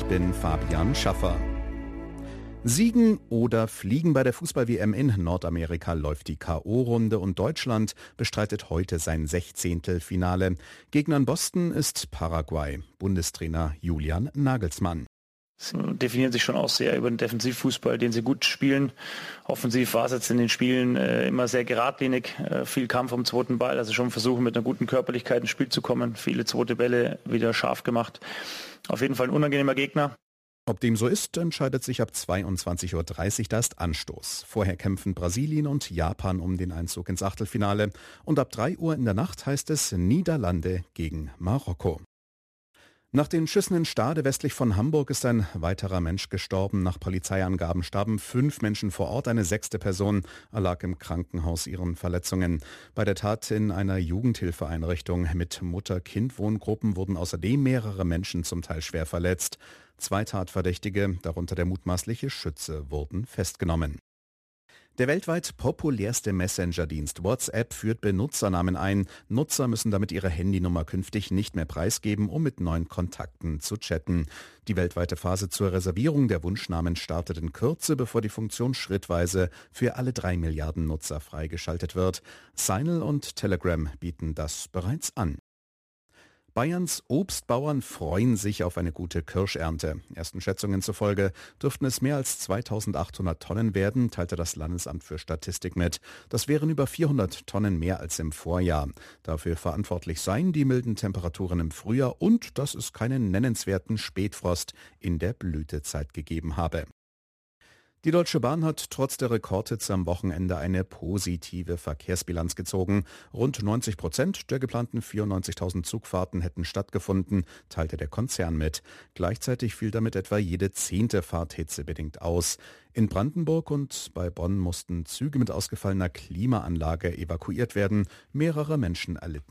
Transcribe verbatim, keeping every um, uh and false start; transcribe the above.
bin Fabian Schaffer. Siegen oder fliegen bei der Fußball-W M in Nordamerika läuft die K O-Runde und Deutschland bestreitet heute sein Sechzehntelfinale. Gegner in Boston ist Paraguay. Bundestrainer Julian Nagelsmann. Sie definieren sich schon auch sehr über den Defensivfußball, den sie gut spielen. Offensiv war es jetzt in den Spielen äh, immer sehr geradlinig, äh, viel Kampf um den zweiten Ball, also schon versuchen mit einer guten Körperlichkeit ins Spiel zu kommen, viele zweite Bälle wieder scharf gemacht. Auf jeden Fall ein unangenehmer Gegner. Ob dem so ist, entscheidet sich ab zweiundzwanzig Uhr dreißig, da ist Anstoß. Vorher kämpfen Brasilien und Japan um den Einzug ins Achtelfinale. Und ab drei Uhr in der Nacht heißt es Niederlande gegen Marokko. Nach den Schüssen in Stade westlich von Hamburg ist ein weiterer Mensch gestorben. Nach Polizeiangaben starben fünf Menschen vor Ort. Eine sechste Person erlag im Krankenhaus ihren Verletzungen. Bei der Tat in einer Jugendhilfeeinrichtung mit Mutter-Kind-Wohngruppen wurden außerdem mehrere Menschen zum Teil schwer verletzt. Zwei Tatverdächtige, darunter der mutmaßliche Schütze, wurden festgenommen. Der weltweit populärste Messenger-Dienst WhatsApp führt Benutzernamen ein. Nutzer müssen damit ihre Handynummer künftig nicht mehr preisgeben, um mit neuen Kontakten zu chatten. Die weltweite Phase zur Reservierung der Wunschnamen startet in Kürze, bevor die Funktion schrittweise für alle drei Milliarden Nutzer freigeschaltet wird. Signal und Telegram bieten das bereits an. Bayerns Obstbauern freuen sich auf eine gute Kirschernte. Ersten Schätzungen zufolge dürften es mehr als zweitausendachthundert Tonnen werden, teilte das Landesamt für Statistik mit. Das wären über vierhundert Tonnen mehr als im Vorjahr. Dafür verantwortlich seien die milden Temperaturen im Frühjahr und dass es keinen nennenswerten Spätfrost in der Blütezeit gegeben habe. Die Deutsche Bahn hat trotz der Rekordhitze am Wochenende eine positive Verkehrsbilanz gezogen. Rund neunzig Prozent der geplanten vierundneunzigtausend Zugfahrten hätten stattgefunden, teilte der Konzern mit. Gleichzeitig fiel damit etwa jede zehnte Fahrt hitzebedingt aus. In Brandenburg und bei Bonn mussten Züge mit ausgefallener Klimaanlage evakuiert werden. Mehrere Menschen erlitten